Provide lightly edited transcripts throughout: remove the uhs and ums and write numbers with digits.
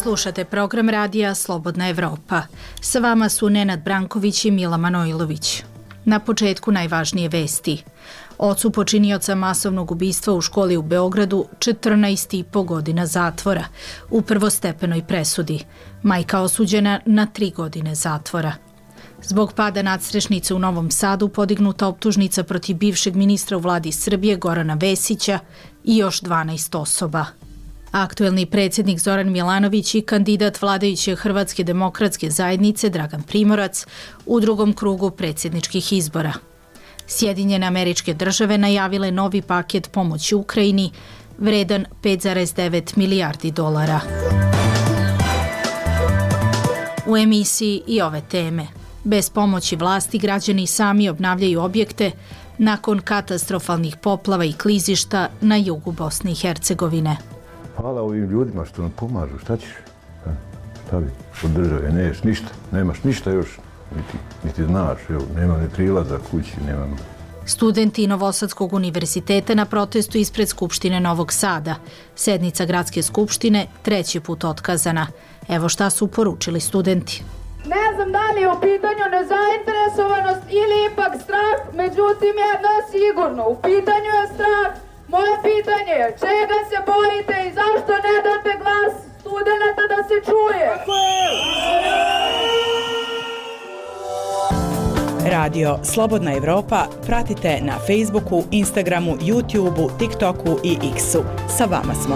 Slušate program radija Slobodna Evropa. Sa vama su Nenad Branković i Mila Manojlović. Na početku najvažnije vesti. Ocu počinioca masovnog ubistva u školi u Beogradu 14,5 godina zatvora u prvostepenoj presudi. Majka osuđena na 3 godine zatvora. Zbog pada nadstrešnice u Novom Sadu podignuta optužnica protiv bivšeg ministra u vladi Srbije Gorana Vesića i još 12 osoba. Aktuelni predsjednik Zoran Milanović i kandidat vladajuće Hrvatske demokratske zajednice Dragan Primorac u drugom krugu predsjedničkih izbora. Sjedinjene Američke Države najavile novi paket pomoći Ukrajini vredan 5,9 milijardi dolara. U emisiji i ove teme. Bez pomoći vlasti građani sami obnavljaju objekte nakon katastrofalnih poplava i klizišta na jugu Bosne i Hercegovine. Hvala ovim ljudima što nam pomažu, šta ćeš? Šta bi od države, neš ništa, nemaš ništa još, niti znaš, evo, nema ni prilaza kući, nema. Studenti Novosadskog univerziteta na protestu ispred Skupštine Novog Sada. Sednica gradske skupštine 3. put otkazana. Evo šta su poručili studenti. Ne znam da li je u pitanju nezainteresovanost ili ipak strah, međutim jedno je sigurno, u pitanju je strah. Moje pitanje je čega se bojite i zašto ne date glas studenata da se čuje? Radio Slobodna Evropa pratite na Facebooku, Instagramu, YouTubeu, TikToku i X-u. Sa vama smo.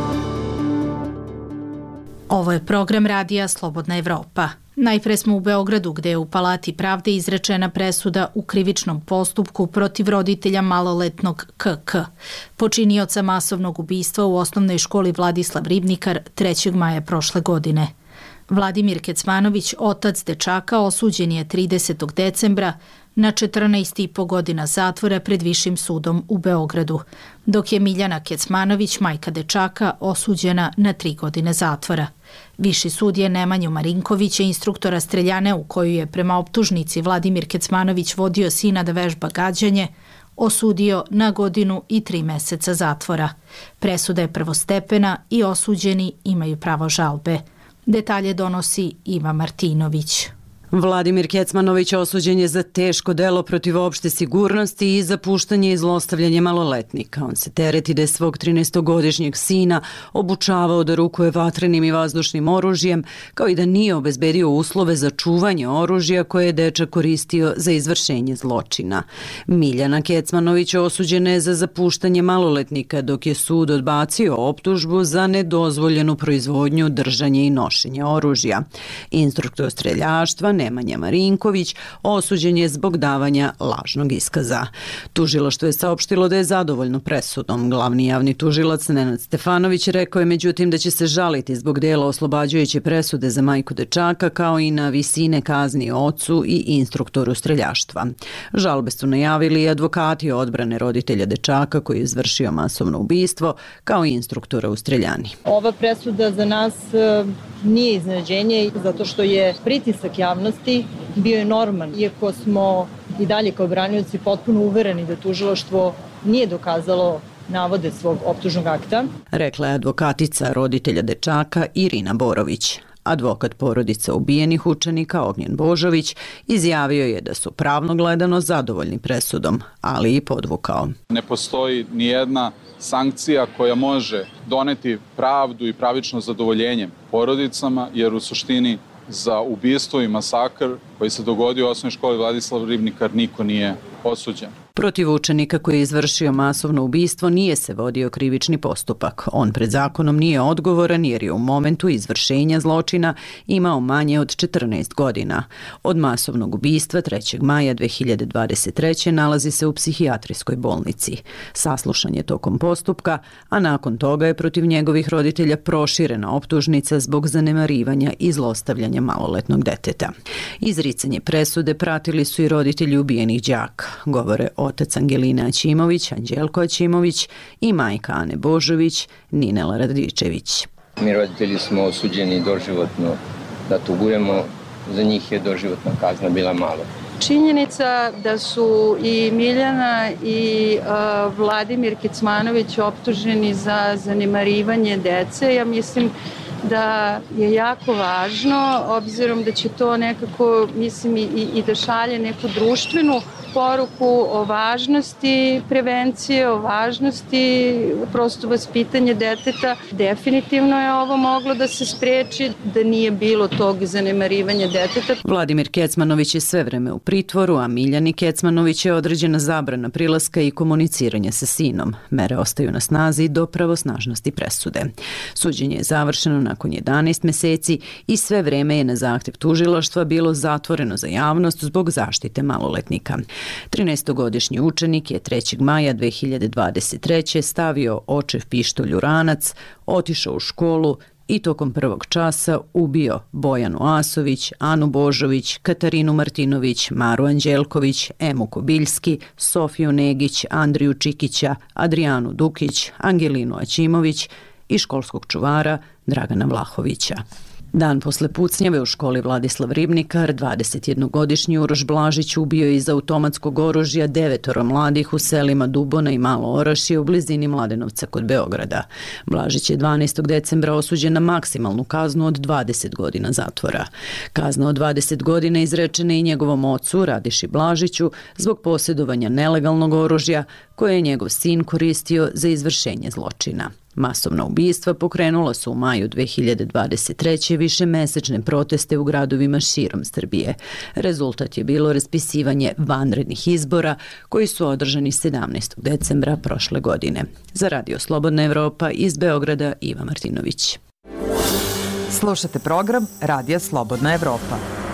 Ovo je program radija Slobodna Evropa. Najpre smo u Beogradu gdje je u Palati pravde izrečena presuda u krivičnom postupku protiv roditelja maloletnog KK, počinioca masovnog ubistva u osnovnoj školi Vladislav Ribnikar 3. maja prošle godine. Vladimir Kecmanović, otac dečaka, osuđen je 30. decembra na 14,5 godina zatvora pred Višim sudom u Beogradu, dok je Miljana Kecmanović, majka dečaka, osuđena na 3 godine zatvora. Viši sud je Nemanju Marinkovića, instruktora streljane u koju je prema optužnici Vladimir Kecmanović vodio sina da vežba gađanje, osudio na 1 godinu i 3 meseca zatvora. Presuda je prvostepena i osuđeni imaju pravo žalbe. Detalje donosi Iva Martinović. Vladimir Kecmanović osuđen je za teško delo protiv opšte sigurnosti i za puštanje i zlostavljanje maloletnika. On se tereti da je svog 13-godišnjeg sina obučavao da rukuje vatrenim i vazdušnim oružjem, kao i da nije obezbedio uslove za čuvanje oružja koje je dečak koristio za izvršenje zločina. Miljana Kecmanović osuđena je za zapuštanje maloletnika, dok je sud odbacio optužbu za nedozvoljenu proizvodnju, držanje i nošenje oružja. Instruktor streljaštva Nemanja Marinković osuđen je zbog davanja lažnog iskaza. Tužilaštvo je saopštilo da je zadovoljno presudom. Glavni javni tužilac Nenad Stefanović rekao je međutim da će se žaliti zbog dela oslobađajuće presude za majku dečaka, kao i na visine kazni ocu i instruktoru streljaštva. Žalbe su najavili i advokati odbrane roditelja dečaka koji je izvršio masovno ubistvo, kao i instruktora u streljani. Ova presuda za nas nije iznenađenje zato što je pritisak javnosti bio enorman, iako smo i dalje kao branioci potpuno uvereni da tužilaštvo nije dokazalo navode svog optužnog akta. Rekla je advokatica roditelja dečaka Irina Borović. Advokat porodica ubijenih učenika Ognjen Božović izjavio je da su pravno gledano zadovoljni presudom, ali i podvukao. Ne postoji ni jedna sankcija koja može doneti pravdu i pravično zadovoljenje porodicama, jer u suštini za ubistvo i masakr koji se dogodio u osnovnoj školi Vladislav Ribnikar niko nije osuđen. Protiv učenika koji je izvršio masovno ubistvo nije se vodio krivični postupak. On pred zakonom nije odgovoran jer je u momentu izvršenja zločina imao manje od 14 godina. Od masovnog ubistva 3. maja 2023. nalazi se u psihijatrijskoj bolnici. Saslušan je tokom postupka, a nakon toga je protiv njegovih roditelja proširena optužnica zbog zanemarivanja i zlostavljanja maloletnog deteta. Izricanje presude pratili su i roditelji ubijenih đaka, govore otac Angelina Aćimović, Anđelko Aćimović i majka Ane Božović, Ninela Radičević. Mi roditelji smo osuđeni doživotno da tugujemo, za njih je doživotna kazna bila malo. Činjenica da su i Miljana i Vladimir Kecmanović optuženi za zanemarivanje dece, ja mislim da je jako važno, obzirom da će to nekako, mislim, i da šalje neku društvenu poruku o važnosti prevencije, o važnosti prosto vaspitanja deteta. Definitivno je ovo moglo da se spreči da nije bilo tog zanemarivanja deteta. Vladimir Kecmanović je sve vreme u pritvoru, a Miljani Kecmanović je određena zabrana prilaska i komuniciranja sa sinom. Mere ostaju na snazi do pravosnažnosti presude. Suđenje je završeno nakon 11 meseci i sve vreme je na zahtev tužilaštva bilo zatvoreno za javnost zbog zaštite maloletnika. 13-godišnji učenik je 3. maja 2023. stavio očev pištolj u ranac, otišao u školu i tokom prvog časa ubio Bojanu Asović, Anu Božović, Katarinu Martinović, Maru Anđelković, Emu Kobiljski, Sofiju Negić, Andriju Čikića, Adrijanu Dukić, Angelinu Aćimović i školskog čuvara Dragana Vlahovića. Dan posle pucnjave u školi Vladislav Ribnikar, 21-godišnji Uroš Blažić ubio je iz automatskog oružja 9 mladih u selima Dubona i Malo Orašje u blizini Mladenovca kod Beograda. Blažić je 12. decembra osuđen na maksimalnu kaznu od 20 godina zatvora. Kazna od 20 godina izrečena i njegovom ocu, Radiši Blažiću, zbog posjedovanja nelegalnog oružja koje je njegov sin koristio za izvršenje zločina. Masovna ubistva pokrenula su u maju 2023. višemesečne proteste u gradovima širom Srbije. Rezultat je bilo raspisivanje vanrednih izbora koji su održani 17. decembra prošle godine. Za Radio Slobodna Evropa iz Beograda, Iva Martinović. Slušate program Radija Slobodna Evropa.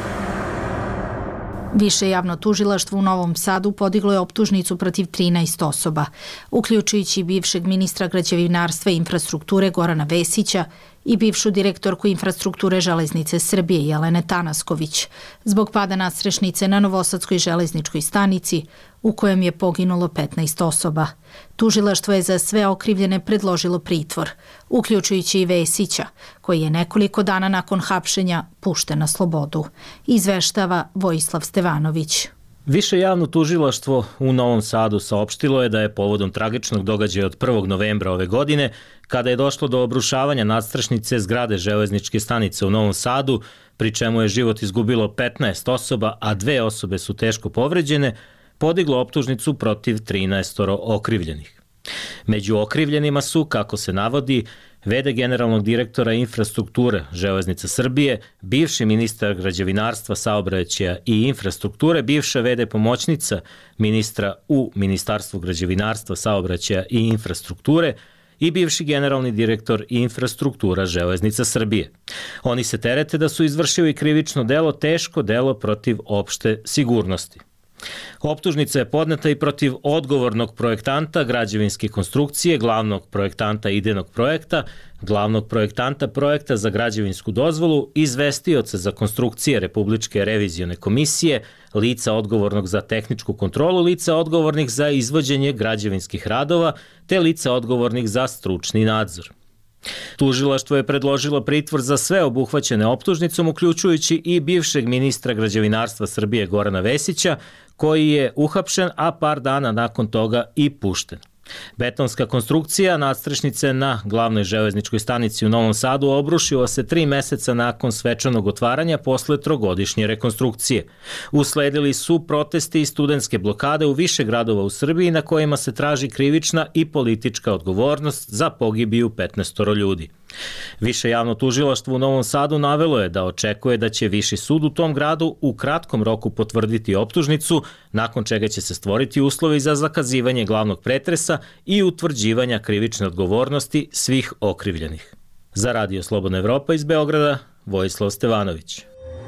Više javno tužilaštvo u Novom Sadu podiglo je optužnicu protiv 13 osoba, uključujući bivšeg ministra građevinarstva i infrastrukture Gorana Vesića i bivšu direktorku infrastrukture Železnice Srbije Jelene Tanasković, zbog pada nadstrešnice na Novosadskoj železničkoj stanici u kojem je poginulo 15 osoba. Tužilaštvo je za sve okrivljene predložilo pritvor, uključujući i Vesića, koji je nekoliko dana nakon hapšenja pušten na slobodu, izveštava Vojislav Stevanović. Više javno tužilaštvo u Novom Sadu saopštilo je da je povodom tragičnog događaja od 1. novembra ove godine, kada je došlo do obrušavanja nadstrešnice zgrade železničke stanice u Novom Sadu, pri čemu je život izgubilo 15 osoba, a 2 osobe su teško povređene, podiglo optužnicu protiv 13 okrivljenih. Među okrivljenima su, kako se navodi, v.d. generalnog direktora infrastrukture Železnica Srbije, bivši ministar građevinarstva, saobraćaja i infrastrukture, bivša v.d. pomoćnica ministra u Ministarstvu građevinarstva, saobraćaja i infrastrukture i bivši generalni direktor infrastruktura Železnica Srbije. Oni se terete da su izvršili krivično delo, teško delo protiv opšte sigurnosti. Optužnica je podneta i protiv odgovornog projektanta građevinske konstrukcije, glavnog projektanta idejnog projekta, glavnog projektanta projekta za građevinsku dozvolu, izvestioca za konstrukcije Republičke revizione komisije, lica odgovornog za tehničku kontrolu, lica odgovornih za izvođenje građevinskih radova, te lica odgovornih za stručni nadzor. Tužilaštvo je predložilo pritvor za sve obuhvaćene optužnicom, uključujući i bivšeg ministra građevinarstva Srbije Gorana Vesića, koji je uhapšen, a par dana nakon toga i pušten. Betonska konstrukcija nadstrešnice na glavnoj železničkoj stanici u Novom Sadu obrušila se 3 meseca nakon svečanog otvaranja posle 3-godišnje rekonstrukcije. Usledili su protesti i studentske blokade u više gradova u Srbiji na kojima se traži krivična i politička odgovornost za pogibiju 15 ljudi. Više javno tužilaštvo u Novom Sadu navelo je da očekuje da će Viši sud u tom gradu u kratkom roku potvrditi optužnicu, nakon čega će se stvoriti uslovi za zakazivanje glavnog pretresa i utvrđivanja krivične odgovornosti svih okrivljenih. Za Radio Slobodna Evropa iz Beograda, Vojislav Stevanović.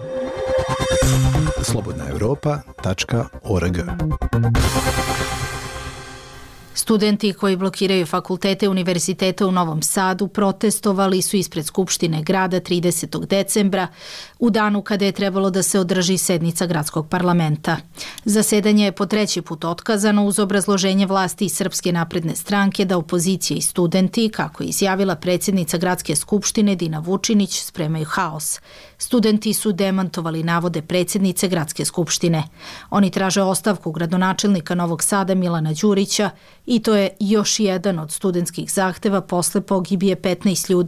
slobodnaevropa.org. Studenti koji blokiraju fakultete univerziteta u Novom Sadu protestovali su ispred Skupštine grada 30. decembra u danu kada je trebalo da se održi sednica gradskog parlamenta. Zasedanje je po 3. put otkazano uz obrazloženje vlasti i Srpske napredne stranke da opozicija i studenti, kako je izjavila predsjednica gradske skupštine Dina Vučinić, spremaju haos. Studenti su demantovali navode predsjednice gradske skupštine. Oni traže ostavku gradonačelnika Novog Sada Milana Đurića i to je još jedan od studentskih zahteva posle pogibije 15 ljudi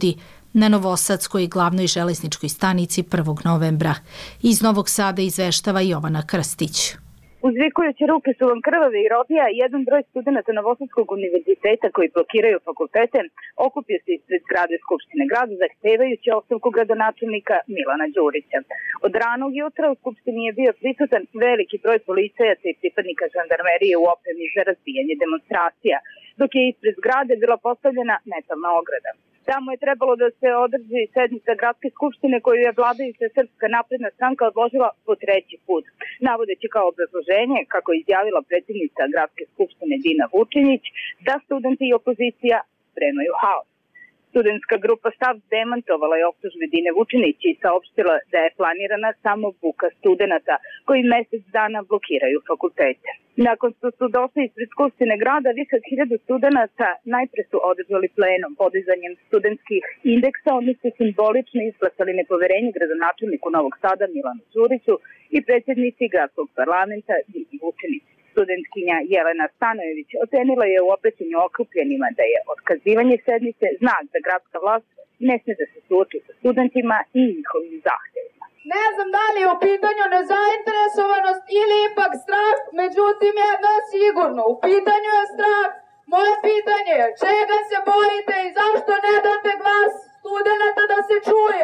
na Novosadskoj glavnoj železničkoj stanici 1. novembra. Iz Novog Sada izveštava Jovana Krstić. Uzvikujući ruke su vam krvave i robija, jedan broj studenta Novosadskog univerziteta koji blokiraju fakultete okupio se ispred zgrade Skupštine grada zahtevajući ostavku gradonačelnika Milana Đurića. Od ranog jutra u Skupštini je bio prisutan veliki broj policajaca i pripadnika žandarmerije u opremi za razbijanje demonstracija, dok je ispred zgrade bila postavljena metalna ograda. Tamo je trebalo da se održi sednica gradske skupštine koju je vladajuća Srpska napredna stranka odložila po 3. put, navodeći kao obrazloženje, kako je izjavila predsjednica gradske skupštine Dina Vučinić, da studenti i opozicija spremaju haos. Studentska grupa Stav demantovala je optužbe Dine Vučinić i saopštila da je planirana samo buka studenta koji mesec dana blokiraju fakultete. Nakon što su došli ispred Skupštine grada, više od 1000 studenta najpre su održali plenum podizanjem studentskih indeksa. Oni su simbolično izglasali nepoverenje gradonačelniku Novog Sada Milanu Đuriću i predsjednici gradskog parlamenta Dini Vučinić. Studentkinja Jelena Stanojević ocenila je u obraćanju okupljenima da je otkazivanje sednice znak da gradska vlast ne sme da se suoči sa studentima i njihovim zahtevima. Ne znam da li je u pitanju nezainteresovanost ili ipak strah, međutim jedno je sigurno, u pitanju je strah. Moje pitanje je čega se bojite i zašto ne date glas studenta da se čuje?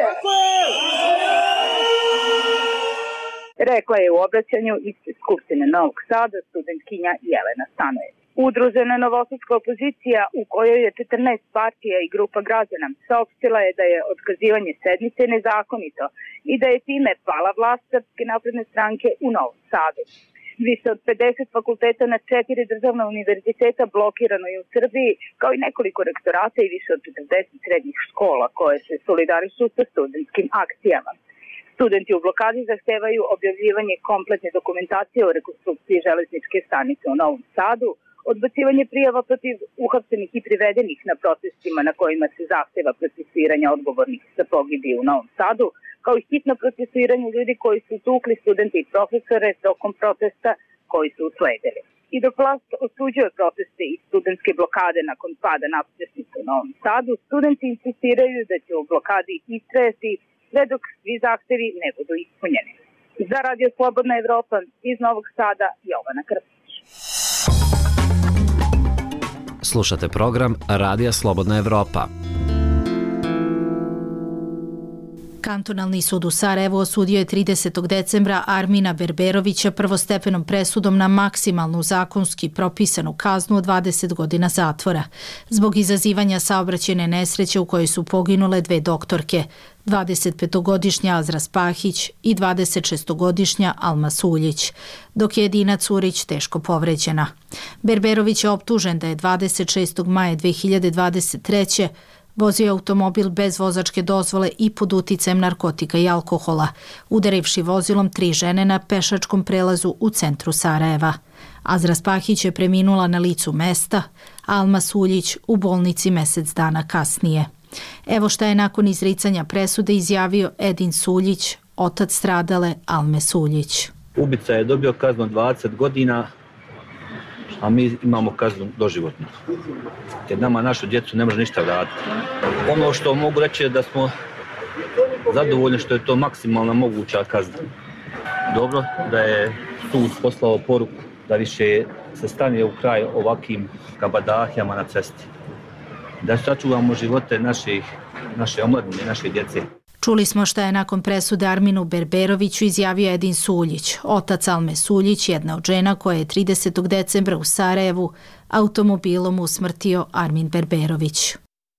Rekla je u obraćanju ispred Skupštine Novog Sada studentkinja Jelena Stanojević. Udružena novosadska opozicija, u kojoj je 14 partija i grupa građana, saopštila je da je otkazivanje sednice nezakonito i da je time pala vlast Srpske napredne stranke u Novom Sadu. Više od 50 fakulteta na 4 državna univerziteta blokirano je u Srbiji, kao i nekoliko rektorata i više od 40 srednjih škola koje se solidarišu sa studentskim akcijama. Studenti u blokadi zahtevaju objavljivanje kompletne dokumentacije o rekonstrukciji železničke stanice u Novom Sadu, odbacivanje prijava protiv uhapšenih i privedenih na protestima na kojima se zahteva procesuiranje odgovornih za pogibije u Novom Sadu, kao i hitno procesuiranje ljudi koji su tukli studente i profesore tokom protesta koji su usledili. I dok vlast osuđuje proteste i studentske blokade nakon pada nadstrešnice u Novom Sadu, studenti insistiraju da će u blokadi istrajati sve dok svi zahtevi ne budu ispunjeni. Za Radio Slobodna Evropa iz Novog Sada, Jovana Krstić. Slušate program Radija Slobodna Evropa. Kantonalni sud u Sarajevu osudio je 30. decembra Armina Berberovića prvostepenom presudom na maksimalnu zakonski propisanu kaznu od 20 godina zatvora zbog izazivanja saobraćajne nesreće u kojoj su poginule 2 doktorke, 25-godišnja Azra Spahić i 26-godišnja Alma Suljić, dok je Edina Curić teško povređena. Berberović je optužen da je 26. maja 2023. vozio automobil bez vozačke dozvole i pod uticajem narkotika i alkohola, udarivši vozilom 3 žene na pešačkom prelazu u centru Sarajeva. Azra Spahić je preminula na licu mesta, a Alma Suljić u bolnici mesec dana kasnije. Evo šta je nakon izricanja presude izjavio Edin Suljić, otac stradale Alme Suljić. Ubica je dobio kaznu 20 godina, a mi imamo kaznu doživotnu. Jer nama našu djecu ne može ništa vratiti. Ono što mogu reći je da smo zadovoljni što je to maksimalna moguća kazna. Dobro da je sud poslao poruku da više se stane u kraj ovakvim kabadahijama na cesti. Da sačuvamo živote naše omladine, naše djece. Čuli smo šta je nakon presude Arminu Berberoviću izjavio Edin Suljić, otac Alme Suljić, jedna od žena koja je 30. decembra u Sarajevu automobilom usmrtio Armin Berberović.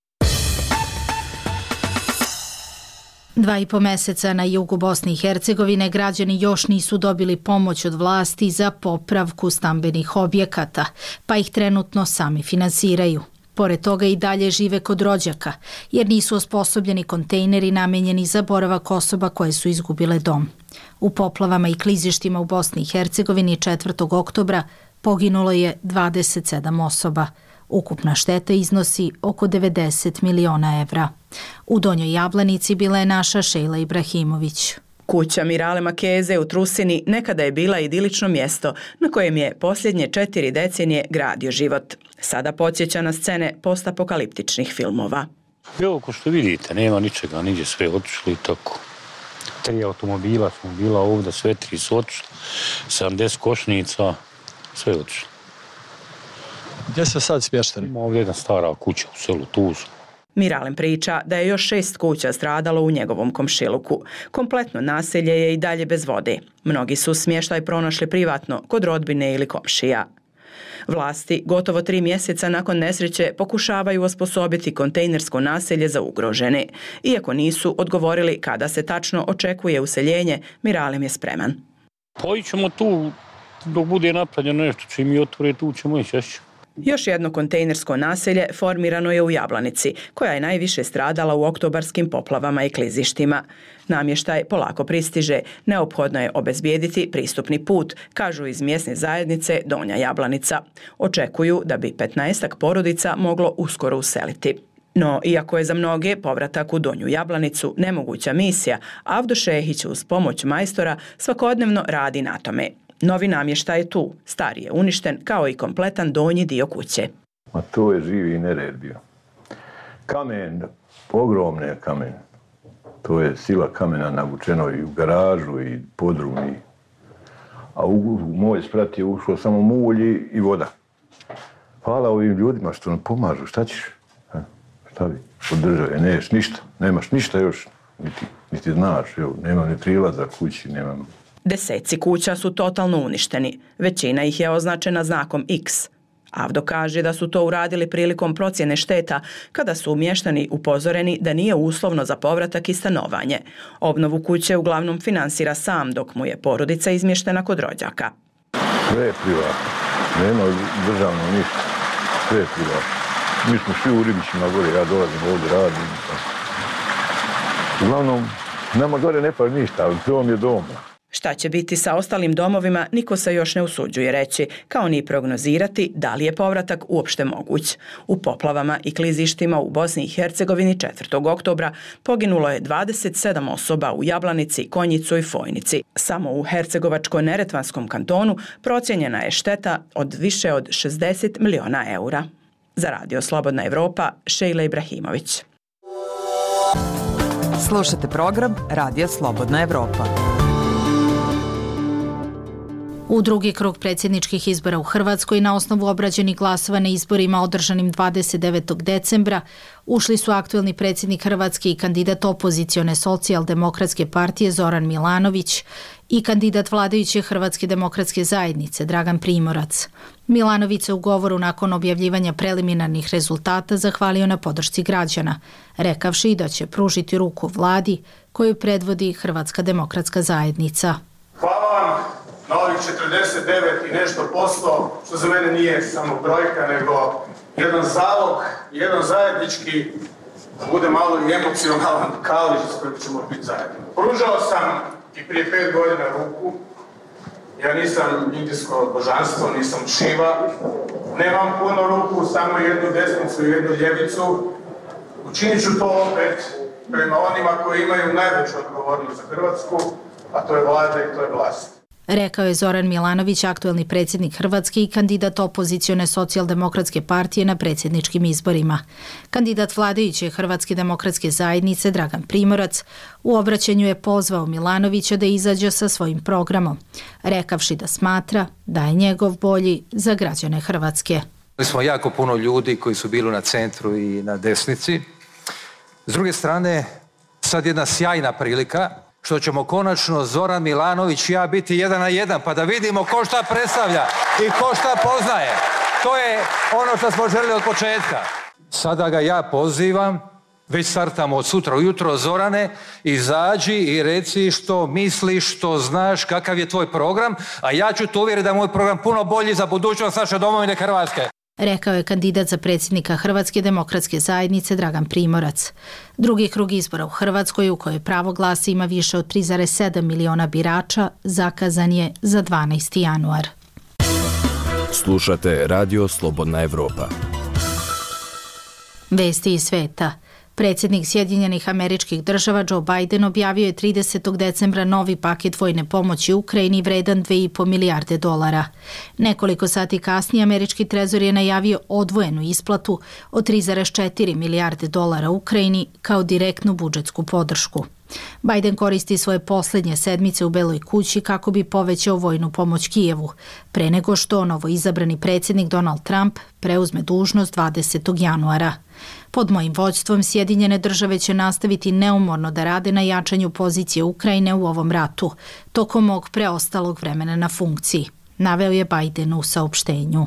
2,5 meseca na jugu Bosne i Hercegovine građani još nisu dobili pomoć od vlasti za popravku stambenih objekata, pa ih trenutno sami finansiraju. Pored toga i dalje žive kod rođaka, jer nisu osposobljeni kontejneri namenjeni za boravak osoba koje su izgubile dom. U poplavama i klizištima u Bosni i Hercegovini 4. oktobra poginulo je 27 osoba. Ukupna šteta iznosi oko 90 miliona evra. U Donjoj Jablanici bila je naša Šejla Ibrahimović. Kuća Mirale Makeze u Trusini nekada je bila idilično mjesto na kojem je posljednje 4 decenije gradio život. Sada podsjeća na scene postapokaliptičnih filmova. Evo, ko što vidite, nema ničega, niđe sve otišli i tako. 3 automobila smo bila ovdje, sve 3 su otišli, 70 košnica, sve otišli. Gdje se sad smješteni? Ima ovdje jedna stara kuća u selu Tuzu. Miralem priča da je još 6 kuća stradalo u njegovom komšiluku. Kompletno naselje je i dalje bez vode. Mnogi su smještaj pronašli privatno, kod rodbine ili komšija. Vlasti gotovo 3 mjeseca nakon nesreće pokušavaju osposobiti kontejnersko naselje za ugrožene. Iako nisu odgovorili kada se tačno očekuje useljenje, Miralem je spreman. Pa ićemo tu dok bude napravljeno nešto, čim mi otvore tu ćemo ići još. Još jedno kontejnersko naselje formirano je u Jablanici, koja je najviše stradala u oktobarskim poplavama i klizištima. Namještaj polako pristiže, neophodno je obezbijediti pristupni put, kažu iz mjesne zajednice Donja Jablanica. Očekuju da bi 15 porodica moglo uskoro useliti. No, iako je za mnoge povratak u Donju Jablanicu nemoguća misija, Avdo Šehić uz pomoć majstora svakodnevno radi na tome. Novi namještaj je tu, stari je uništen kao i kompletan donji dio kuće. Ma to je živi nered bio. Kamen, ogromne kamen. To je sila kamena navučeno i u garažu i podrum. A u moj sprat je ušlo samo mulj i voda. Hvala ovim ljudima što nam pomažu, šta ćeš? Šta bi? Od države, neš ništa, nemaš ništa još, niti znaš, evo, nema ni prilaza kući, nemam. Deseci kuća su totalno uništeni. Većina ih je označena znakom X. Avdo kaže da su to uradili prilikom procjene šteta, kada su mještani upozoreni da nije uslovno za povratak i stanovanje. Obnovu kuće uglavnom finansira sam, dok mu je porodica izmještena kod rođaka. Sve je privatno. Nema državno ništa. Sve je privatno. Mi smo svi u Ribićima gore, ja dolazim ovdje, radim. Uglavnom, nama gore ne pali ništa, ali dom je dom. Šta će biti sa ostalim domovima, niko se još ne usuđuje reći, kao ni prognozirati da li je povratak uopšte moguć. U poplavama i klizištima u Bosni i Hercegovini 4. oktobra poginulo je 27 osoba u Jablanici, Konjicu i Fojnici. Samo u Hercegovačko-Neretvanskom kantonu procijenjena je šteta od više od 60 miliona eura. Za Radio Slobodna Evropa, Šejla Ibrahimović. Slušate program Radija Slobodna Evropa. U drugi krug predsjedničkih izbora u Hrvatskoj na osnovu obrađenih glasova na izborima održanim 29. decembra ušli su aktuelni predsjednik Hrvatske i kandidat opozicione socijaldemokratske partije Zoran Milanović i kandidat vladajuće Hrvatske demokratske zajednice Dragan Primorac. Milanović se u govoru nakon objavljivanja preliminarnih rezultata zahvalio na podršci građana, rekavši da će pružiti ruku vladi koju predvodi Hrvatska demokratska zajednica. Hvala vam na ovih 49 i nešto posto, što za mene nije samo brojka, nego jedan zalog, jedan zajednički, bude malo i emocionalan kališ s kojim ćemo biti zajedno. Pružao sam i prije 5 godina ruku. Ja nisam indijsko božanstvo, nisam Šiva. Nemam puno ruku, samo jednu desnicu i jednu ljevicu. Učinit ću to opet prema onima koji imaju najveću odgovornost za Hrvatsku, a to je vlada i to je vlast. Rekao je Zoran Milanović, aktuelni predsjednik Hrvatske i kandidat opozicione socijaldemokratske partije na predsjedničkim izborima. Kandidat vladajuće Hrvatske demokratske zajednice Dragan Primorac u obraćanju je pozvao Milanovića da izađe sa svojim programom, rekavši da smatra da je njegov bolji za građane Hrvatske. Imali smo jako puno ljudi koji su bili na centru i na desnici. S druge strane, sad jedna sjajna prilika što ćemo konačno Zoran Milanović i ja biti 1 na 1, pa da vidimo ko šta predstavlja i ko šta poznaje. To je ono što smo želeli od početka. Sada ga ja pozivam, već startamo od sutra ujutro, Zorane, izađi i reci što misliš, što znaš, kakav je tvoj program, a ja ću te uvjeriti da je moj program puno bolji za budućnost naše domovine Hrvatske. Rekao je kandidat za predsjednika Hrvatske demokratske zajednice Dragan Primorac. Drugi krug izbora u Hrvatskoj, u kojoj pravo glasa ima više od 3,7 miliona birača, zakazan je za 12. januar. Slušate Radio Slobodna Evropa. Vesti iz sveta. Predsjednik Sjedinjenih Američkih Država Joe Biden objavio je 30. decembra novi paket vojne pomoći Ukrajini vredan $2,5 milijarde. Nekoliko sati kasnije američki trezor je najavio odvojenu isplatu od $3,4 milijarde Ukrajini kao direktnu budžetsku podršku. Biden koristi svoje posljednje sedmice u Beloj kući kako bi povećao vojnu pomoć Kijevu, pre nego što novoizabrani predsjednik Donald Trump preuzme dužnost 20. januara. Pod mojim vođstvom Sjedinjene Države će nastaviti neumorno da rade na jačanju pozicije Ukrajine u ovom ratu, tokom mog preostalog vremena na funkciji, naveo je Biden u saopštenju.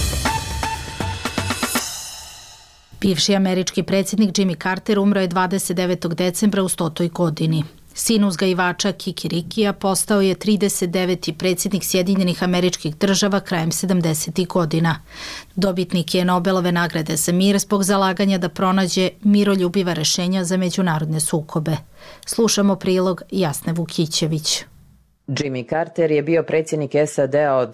Bivši američki predsjednik Jimmy Carter umro je 29. decembra u 100. godini. Sin uzgajivača Kikirikija postao je 39. predsjednik Sjedinjenih Američkih Država krajem 70. godina. Dobitnik je Nobelove nagrade za mir zbog zalaganja da pronađe miroljubiva rešenja za međunarodne sukobe. Slušamo prilog Jasne Vukićević. Jimmy Carter je bio predsjednik SAD-a od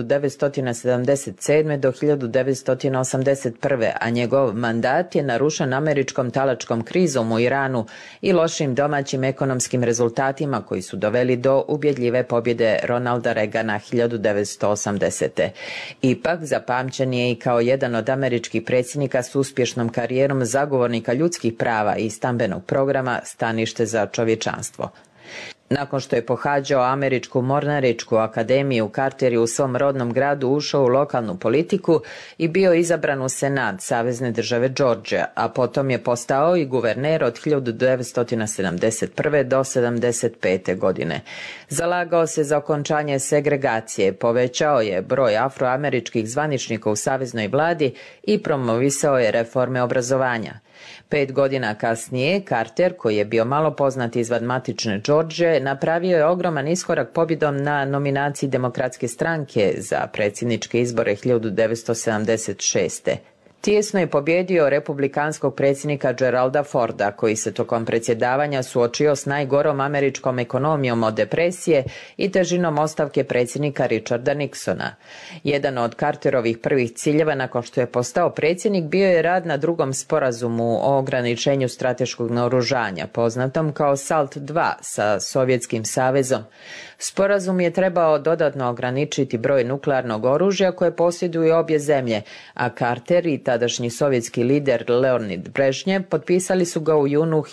1977. do 1981. a njegov mandat je narušen američkom talačkom krizom u Iranu i lošim domaćim ekonomskim rezultatima koji su doveli do ubjedljive pobjede Ronalda Reagana 1980. Ipak, zapamćen je i kao jedan od američkih predsjednika s uspješnom karijerom zagovornika ljudskih prava i stambenog programa Stanište za čovječanstvo. Nakon što je pohađao Američku mornaričku akademiju, Carter je u svom rodnom gradu ušao u lokalnu politiku i bio izabran u Senat Savezne države Georgia, a potom je postao i guverner od 1971. do 1975. godine. Zalagao se za okončanje segregacije, povećao je broj afroameričkih zvaničnika u saveznoj vladi i promovisao je reforme obrazovanja. 5 godina kasnije, Carter, koji je bio malo poznat izvan matične Georgije, napravio je ogroman iskorak pobjedom na nominaciji Demokratske stranke za predsjedničke izbore 1976. Tijesno je pobjedio republikanskog predsjednika Geralda Forda, koji se tokom predsjedavanja suočio s najgorom američkom ekonomijom od depresije i težinom ostavke predsjednika Richarda Nixona. Jedan od Carterovih prvih ciljeva nakon što je postao predsjednik bio je rad na drugom sporazumu o ograničenju strateškog naoružanja, poznatom kao SALT II sa Sovjetskim savezom. Sporazum je trebao dodatno ograničiti broj nuklearnog oružja koje posjeduju obje zemlje, a Carter i tadašnji sovjetski lider Leonid Brežnjev potpisali su ga u junu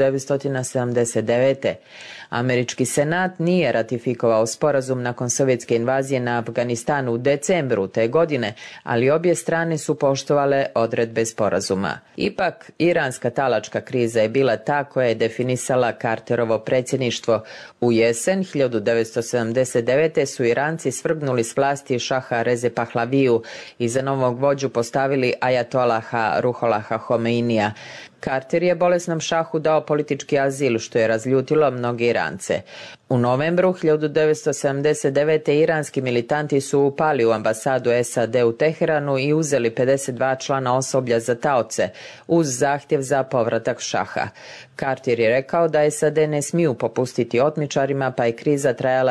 1979. Američki senat nije ratifikovao sporazum nakon sovjetske invazije na Afganistan u decembru te godine, ali obje strane su poštovale odredbe sporazuma. Ipak, iranska talačka kriza je bila ta koja je definisala Carterovo predsjedništvo. U jesen 1979. su Iranci svrgnuli s vlasti šaha Reze Pahlaviju i za novog vođu postavili ajatolaha Ruholaha Homeinija. Carter je bolesnom šahu dao politički azil, što je razljutilo mnoge Irance. U novembru 1979. iranski militanti su upali u ambasadu SAD u Teheranu i uzeli 52 člana osoblja za taoce, uz zahtjev za povratak šaha. Carter je rekao da SAD ne smiju popustiti otmičarima, pa je kriza trajala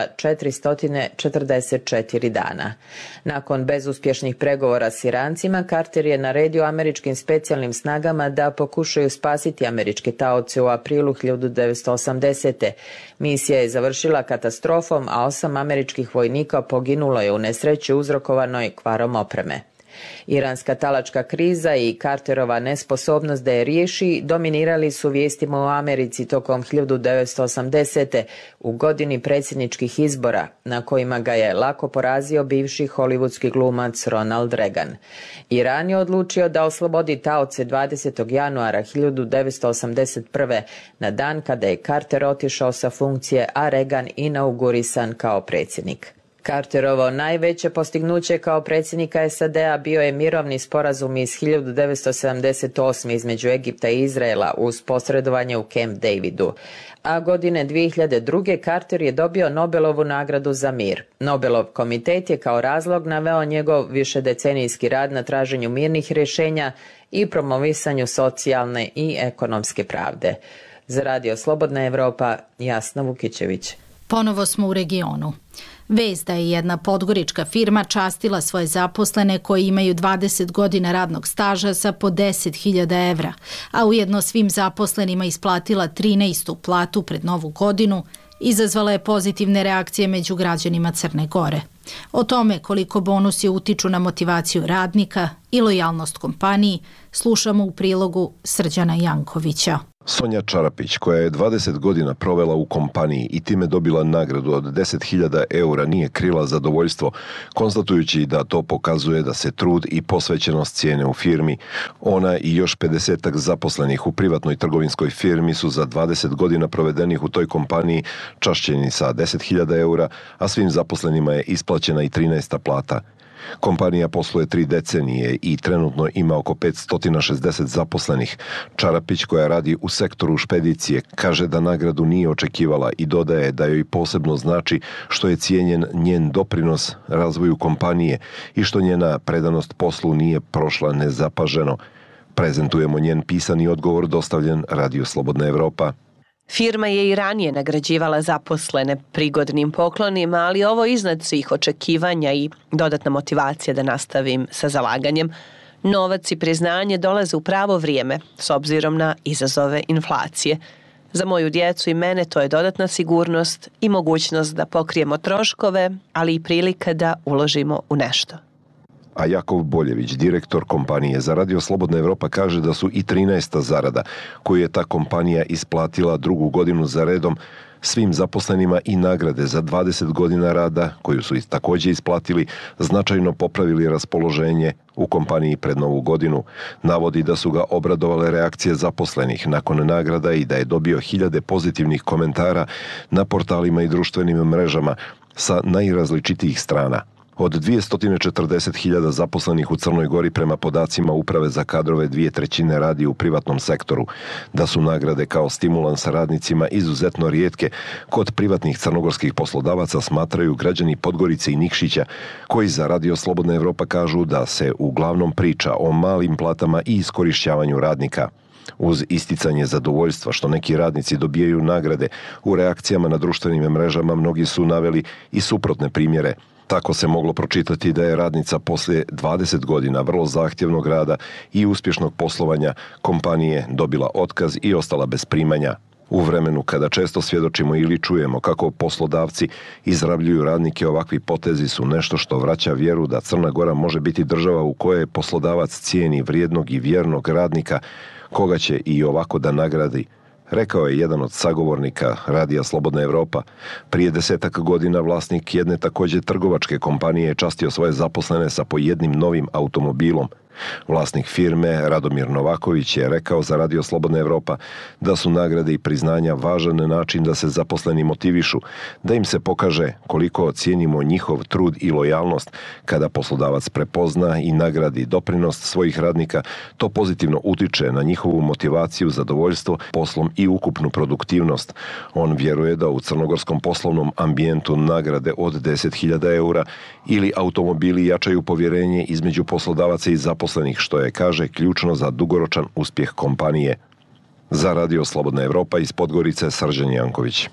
444 dana. Nakon bezuspješnih pregovora s Irancima, Carter je naredio američkim specijalnim snagama da pokušaju spasiti američke taoce u aprilu 1980. Misija je završila katastrofom, a 8 američkih vojnika poginulo je u nesreći uzrokovanoj kvarom opreme. Iranska talačka kriza i Carterova nesposobnost da je riješi dominirali su vijestima u Americi tokom 1980. u godini predsjedničkih izbora, na kojima ga je lako porazio bivši hollywoodski glumac Ronald Reagan. Iran je odlučio da oslobodi taoce 20. januara 1981. na dan kada je Carter otišao sa funkcije, a Reagan inaugurisan kao predsjednik. Carterovo najveće postignuće kao predsjednika SAD-a bio je mirovni sporazum iz 1978. između Egipta i Izraela uz posredovanje u Camp Davidu. A godine 2002. Carter je dobio Nobelovu nagradu za mir. Nobelov komitet je kao razlog naveo njegov višedecenijski rad na traženju mirnih rješenja i promovisanju socijalne i ekonomske pravde. Za Radio Slobodna Evropa, Jasna Vukićević. Ponovo smo u regionu. Vest da je jedna podgorička firma častila svoje zaposlene koji imaju 20 godina radnog staža sa po 10.000 evra, a ujedno svim zaposlenima isplatila 13. platu pred Novu godinu, izazvala je pozitivne reakcije među građanima Crne Gore. O tome koliko bonusi utiču na motivaciju radnika i lojalnost kompaniji slušamo u prilogu Srđana Jankovića. Sonja Čarapić, koja je 20 godina provela u kompaniji i time dobila nagradu od 10.000 eura, nije krila zadovoljstvo, konstatujući da to pokazuje da se trud i posvećenost cijene u firmi. Ona i još 50-ak zaposlenih u privatnoj trgovinskoj firmi su za 20 godina provedenih u toj kompaniji čašćeni sa 10.000 eura, a svim zaposlenima je isplaćena i 13. plata. Kompanija posluje 3 decenije i trenutno ima oko 560 zaposlenih. Čarapić, koja radi u sektoru špedicije, kaže da nagradu nije očekivala i dodaje da joj posebno znači što je cijenjen njen doprinos razvoju kompanije i što njena predanost poslu nije prošla nezapaženo. Prezentujemo njen pisani odgovor dostavljen Radio Slobodna Evropa. Firma je i ranije nagrađivala zaposlene prigodnim poklonima, ali ovo iznad svih očekivanja i dodatna motivacija da nastavim sa zalaganjem. Novac i priznanje dolaze u pravo vrijeme, s obzirom na izazove inflacije. Za moju djecu i mene to je dodatna sigurnost i mogućnost da pokrijemo troškove, ali i prilika da uložimo u nešto. A Jakov Boljević, direktor kompanije za Radio Slobodna Evropa, kaže da su i 13. zarada koju je ta kompanija isplatila drugu godinu za redom svim zaposlenima i nagrade za 20 godina rada koju su također isplatili značajno popravili raspoloženje u kompaniji pred Novu godinu. Navodi da su ga obradovale reakcije zaposlenih nakon nagrada i da je dobio 1000 pozitivnih komentara na portalima i društvenim mrežama sa najrazličitijih strana. Od 240.000 zaposlenih u Crnoj Gori prema podacima Uprave za kadrove 2/3 radi u privatnom sektoru. Da su nagrade kao stimulans radnicima izuzetno rijetke, kod privatnih crnogorskih poslodavaca smatraju građani Podgorice i Nikšića, koji za Radio Slobodna Evropa kažu da se uglavnom priča o malim platama i iskorišćavanju radnika. Uz isticanje zadovoljstva što neki radnici dobijaju nagrade, u reakcijama na društvenim mrežama mnogi su naveli i suprotne primjere. Tako se moglo pročitati da je radnica poslije 20 godina vrlo zahtjevnog rada i uspješnog poslovanja kompanije dobila otkaz i ostala bez primanja. U vremenu kada često svjedočimo ili čujemo kako poslodavci izrabljuju radnike, ovakvi potezi su nešto što vraća vjeru da Crna Gora može biti država u kojoj poslodavac cijeni vrijednog i vjernog radnika koga će i ovako da nagradi, rekao je jedan od sagovornika Radija Slobodna Evropa. Prije 10 godina vlasnik jedne također trgovačke kompanije je častio svoje zaposlene sa po jednim novim automobilom. Vlasnik firme Radomir Novaković je rekao za Radio Slobodna Evropa da su nagrade i priznanja važan način da se zaposleni motivišu, da im se pokaže koliko cijenimo njihov trud i lojalnost. Kada poslodavac prepozna i nagradi doprinos svojih radnika, to pozitivno utiče na njihovu motivaciju, zadovoljstvo poslom i ukupnu produktivnost. On vjeruje da u crnogorskom poslovnom ambijentu nagrade od 10.000 eura ili automobili jačaju povjerenje između poslodavaca i zaposlenih, što je, kaže, ključno za dugoročan uspjeh kompanije. Za Radio Slobodna Evropa iz Podgorice, Srđan Janković.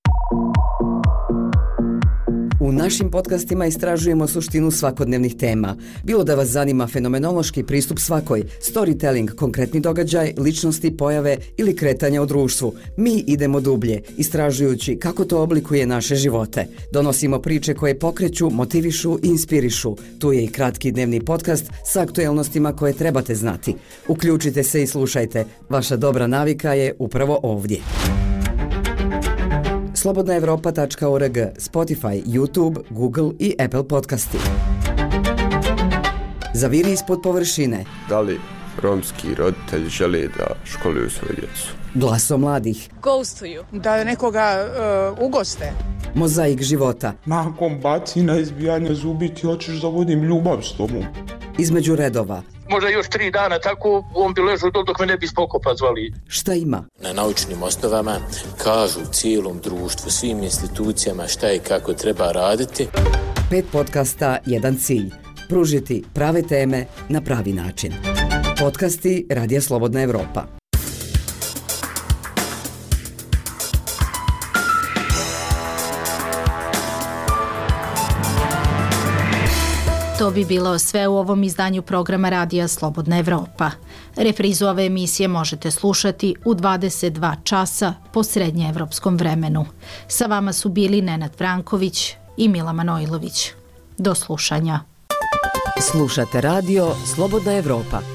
U našim podcastima istražujemo suštinu svakodnevnih tema. Bilo da vas zanima fenomenološki pristup svakoj, storytelling, konkretni događaj, ličnosti, pojave ili kretanja u društvu, mi idemo dublje, istražujući kako to oblikuje naše živote. Donosimo priče koje pokreću, motivišu i inspirišu. Tu je i kratki dnevni podcast sa aktuelnostima koje trebate znati. Uključite se i slušajte. Vaša dobra navika je upravo ovdje. slobodnaevropa.org, Spotify, YouTube, Google i Apple podcasti. Zaviri ispod površine. Da li romski roditelji žele da školuju svoju djecu? Glasom mladih. Ghostuju. Da nekoga ugoste. Mozaik života. Nakon bacina, izbijanja zubi ti hoćeš da vodim ljubav s tobom. Između redova. Možda još 3 dana tako, on bi ležao dok me ne bi Spokopa zvali. Šta ima? Na naučnim osnovama kažu cijelom društvu, svim institucijama šta i kako treba raditi. 5 podcasta, 1 cilj. Pružiti prave teme na pravi način. Podcasti Radija Slobodna Evropa. To bi bilo sve u ovom izdanju programa Radija Slobodna Evropa. Reprizu ove emisije možete slušati u 22 časa po srednjeevropskom vremenu. Sa vama su bili Nenad Branković i Mila Manojlović. Do slušanja. Slušate radio Slobodna Evropa.